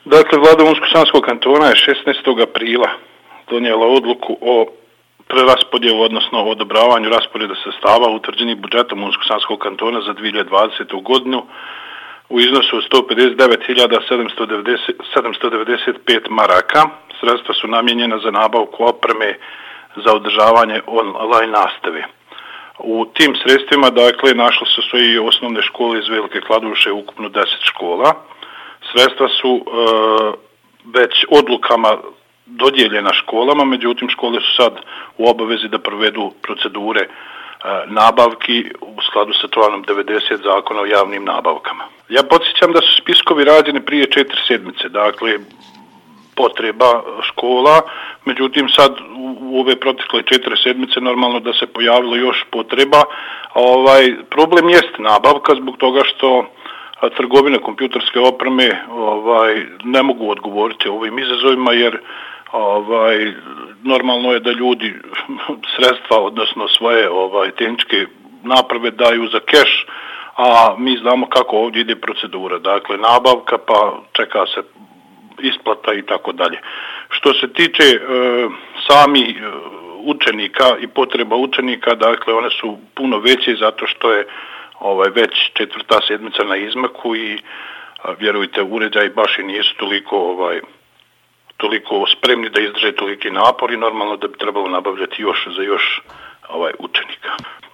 Dakle, vlada Unsko-sanskog kantona je 16. aprila donijela odluku o preraspodjelu, odnosno o odobravanju rasporeda sredstava utvrđenih budžetom Unsko-sanskog kantona za 2020. godinu u iznosu od 159.795 maraka. Sredstva su namijenjena za nabavku opreme za održavanje online nastave. U tim sredstvima, dakle, našle su se i osnovne škole iz Velike Kladuše, ukupno 10 škola. Sredstva su već odlukama dodijeljena školama, međutim škole su sad u obavezi da provedu procedure nabavki u skladu sa članom 90 Zakona o javnim nabavkama. Ja podsjećam da su spiskovi rađeni prije 4 sedmice, dakle potreba škola, međutim sad u ove protekle 4 sedmice normalno da se pojavilo još potreba. Problem jest nabavka zbog toga što trgovine kompjuterske opreme ne mogu odgovoriti ovim izazovima, jer normalno je da ljudi sredstva, odnosno svoje tehničke naprave daju za keš, a mi znamo kako ovdje ide procedura. Dakle, nabavka, pa čeka se isplata i tako dalje. Što se tiče samih učenika i potreba učenika, dakle one su puno veće zato što je već 4. sedmica na izmaku i vjerujte, uređaji baš i nisu toliko spremni da izdrže toliki napor i normalno da bi trebalo nabavljati još za još učenika.